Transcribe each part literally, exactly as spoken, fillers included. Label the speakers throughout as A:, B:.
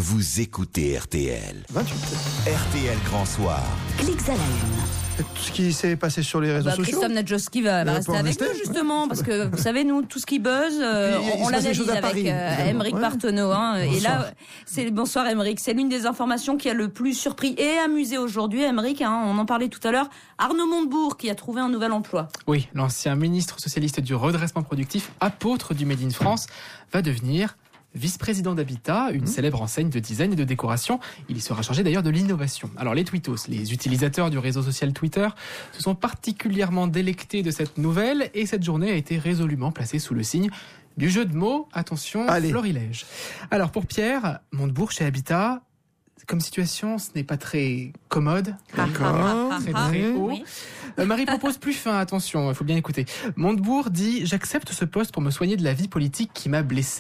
A: vous écoutez R T L.
B: vingt-huit.
A: R T L Grand Soir.
C: Clics à la une.
B: Tout ce qui s'est passé sur les réseaux
C: bah,
B: sociaux.
C: Christophe Nadjowski va, va
B: Euh,
C: rester
B: pour
C: avec
B: rester.
C: nous justement parce que vous savez nous tout ce qui buzz euh,
B: Puis, il- il
C: on
B: se passe des
C: l'analyse
B: choses à
C: avec
B: Paris,
C: euh,
B: évidemment.
C: Aymeric
B: Ouais.
C: Partenot hein, et
B: Bonsoir.
C: là c'est bonsoir Aymeric, c'est l'une des informations qui a le plus surpris et amusé aujourd'hui Aymeric, hein, on en parlait tout à l'heure, Arnaud Montebourg qui a trouvé un nouvel emploi.
D: Oui, l'ancien ministre socialiste du redressement productif, apôtre du Made in France, va devenir vice-président d'Habitat, une mmh. célèbre enseigne de design et de décoration. Il y sera chargé d'ailleurs de l'innovation. Alors les tweetos, les utilisateurs du réseau social Twitter, se sont particulièrement délectés de cette nouvelle et cette journée a été résolument placée sous le signe du jeu de mots. Attention,
B: Allez.
D: florilège. Alors pour Pierre, Montebourg chez Habitat, comme situation, ce n'est pas très commode.
B: D'accord.
D: Très très haut.
C: Oui.
D: Euh, Marie propose plus fin, attention, il faut bien écouter. Montebourg dit « J'accepte ce poste pour me soigner de la vie politique qui m'a blessé ».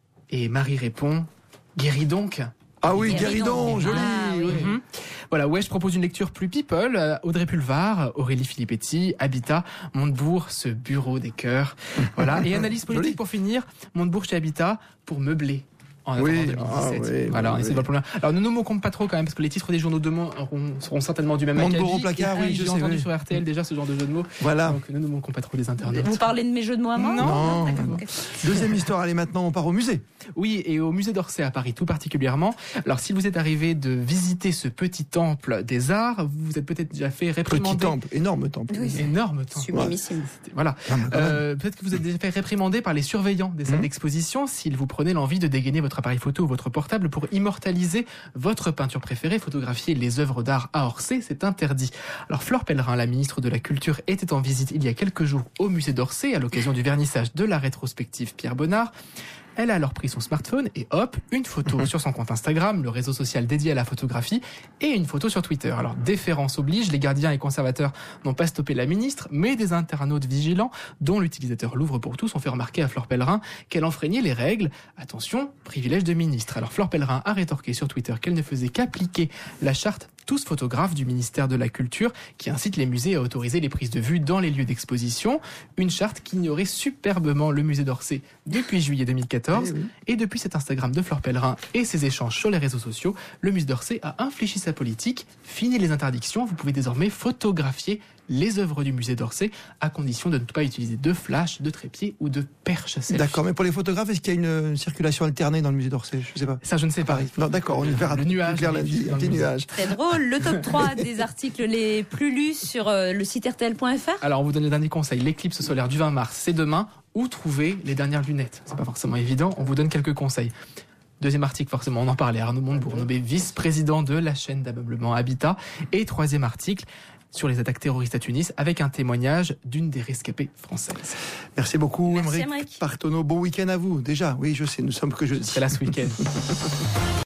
D: Et Marie répond « Guéris donc ».
B: Ah oui,
C: Guéridon.
B: Guéridon, joli.
C: Ah, oui.
B: oui.
D: Mhm. Voilà, ouais, je propose une lecture plus people. Euh, Audrey Pulvar, Aurélie Filippetti, Habitat, Montebourg, ce bureau des cœurs. Voilà, et analyse politique
B: Joli.
D: pour finir. Montebourg chez Habitat pour meubler. En
B: Oui,
D: attendant deux mille dix-sept.
B: ah oui,
D: voilà,
B: oui,
D: on essaie
B: oui.
D: de voir le problème. Alors ne nous moquons pas trop quand même, parce que les titres des journaux de demain auront- seront certainement du même
B: Montebourg
D: acabit.
B: au placard,
D: Et puis,
B: oui, je
D: j'ai
B: sais,
D: entendu
B: oui.
D: sur R T L déjà ce genre de jeu de mots.
B: Voilà.
D: Donc ne nous moquons pas trop des internautes.
C: Vous parlez de mes jeux de mots à moi?
D: Non.
B: Non. Deuxième histoire, allez maintenant, on part au musée.
D: Oui, et au musée d'Orsay à Paris tout particulièrement. Alors s'il vous est arrivé de visiter ce petit temple des arts, vous vous êtes peut-être déjà fait réprimander.
B: Petit temple, énorme temple.
C: Oui.
D: Énorme temple.
C: Sublimissime.
D: Voilà.
B: Ah, mais quand même.
D: Euh, peut-être que vous êtes déjà fait réprimander par les surveillants des salles
B: Mmh.
D: d'exposition s'ils vous prenaient l'envie de dégainer votre appareil photo ou votre portable pour immortaliser votre peinture préférée, photographier les œuvres d'art à Orsay, c'est interdit. Alors Flore Pellerin, la ministre de la Culture, était en visite il y a quelques jours au musée d'Orsay à l'occasion du vernissage de la rétrospective Pierre Bonnard. Elle a alors pris son smartphone et hop, une photo sur son compte Instagram, le réseau social dédié à la photographie, et une photo sur Twitter. Alors, déférence oblige, les gardiens et conservateurs n'ont pas stoppé la ministre, mais des internautes vigilants, dont l'utilisateur Louvre pour tous, ont fait remarquer à Flore Pellerin qu'elle enfreignait les règles. Attention, privilège de ministre. Alors, Flore Pellerin a rétorqué sur Twitter qu'elle ne faisait qu'appliquer la charte Tous photographes du ministère de la Culture, qui incite les musées à autoriser les prises de vue dans les lieux d'exposition. Une charte qui ignorait superbement le musée d'Orsay depuis juillet deux mille quatorze.
B: Eh oui.
D: Et depuis cet Instagram de Flore Pellerin et ses échanges sur les réseaux sociaux, le musée d'Orsay a infléchi sa politique. Fini les interdictions, vous pouvez désormais photographier les œuvres du musée d'Orsay, à condition de ne pas utiliser de flash, de trépied ou de perche à selfie.
B: D'accord, mais pour les photographes, est-ce qu'il y a une, une circulation alternée dans le musée d'Orsay? Je sais pas.
D: Ça, je ne sais pas.
B: Paris. Non, d'accord, on y verra.
D: Le nuage,
B: Claire l'a
D: les
B: dit,
D: filles
B: un
D: dans
B: petit
D: le musée.
B: nuage.
C: C'est drôle, le top trois des articles les plus lus sur euh, le site R T L point F R.
D: Alors, on vous donne le dernier conseil. L'éclipse solaire du vingt mars, c'est demain. Où trouver les dernières lunettes? C'est pas forcément évident. On vous donne quelques conseils. Deuxième article, forcément, on en parlait. Arnaud Montebourg, nommé vice-président de la chaîne d'ameublement Habitat. Et troisième article, sur les attaques terroristes à Tunis, avec un témoignage d'une des rescapées françaises.
B: Merci beaucoup,
C: Merci,
B: Aymeric
C: Aymeric.
B: Partenot. Bon week-end à vous. Déjà, oui, je sais, nous sommes que jeudi.
D: C'est là ce week-end.